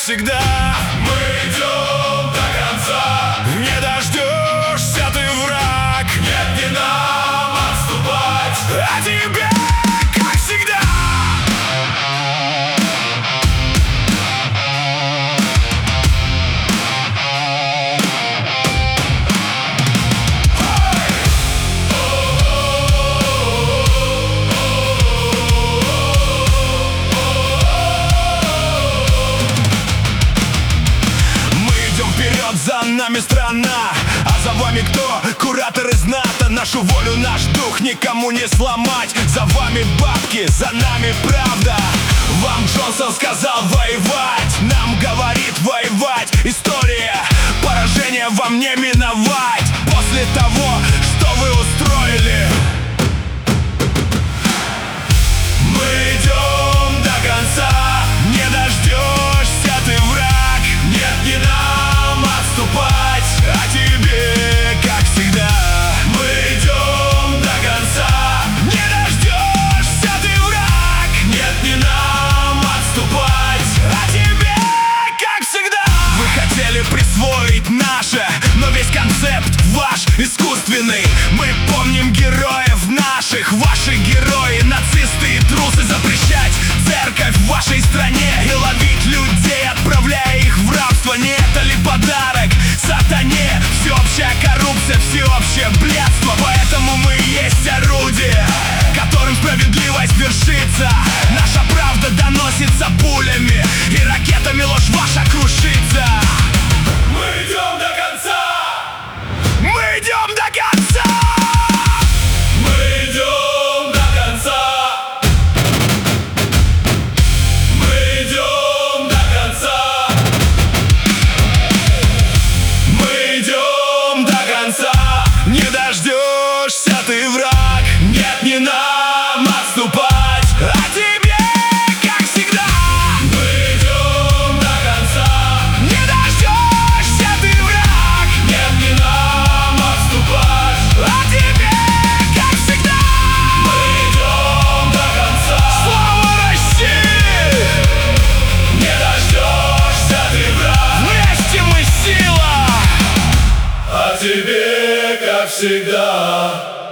всегда. Мы идем до конца. Не дождешься ты, враг. Нет, не нам отступать. А тебе, как всегда. За нами страна, а за вами кто? Куратор из НАТО. Нашу волю, наш дух никому не сломать. За вами бабки, за нами правда. Вам Джонсон сказал воевать, нам говорит воевать. История, поражение вам не миновать. После того, что вы устроили, мы идем до конца. Не дождешься ты, враг. Нет, не нам отступать, а тебе, как всегда. Мы идем до конца. Не дождешься ты, враг. Нет, не нам отступать, а тебе, как всегда. Вы хотели присвоить наше, но весь концепт ваш искусственный. Мы помним героев наших, ваши герои, нацисты и трусы. Запрещать церковь в вашей стране и ловить людей, отправляя их в рабство. Не это ли подарок сатане? Всеобщая коррупция, всеобщее блядство. Поэтому мы и есть орудие, которым справедливость вершится. Наша правда доносится пулями, и ракетами ложь ваша крушится. Мы идем до конца. Мы идем до конца. Мы идем до конца. Мы идем до конца. Мы идем до конца. Не дождешься ты, враг. Нет, не нам отступать, а тебе, как всегда. Мы идем до конца. Не дождешься ты, враг. Нет, не нам отступать, а тебе, как всегда. Мы идем до конца. Слава России! Не дождешься ты, враг. Вместе мы сила, а тебе, как всегда.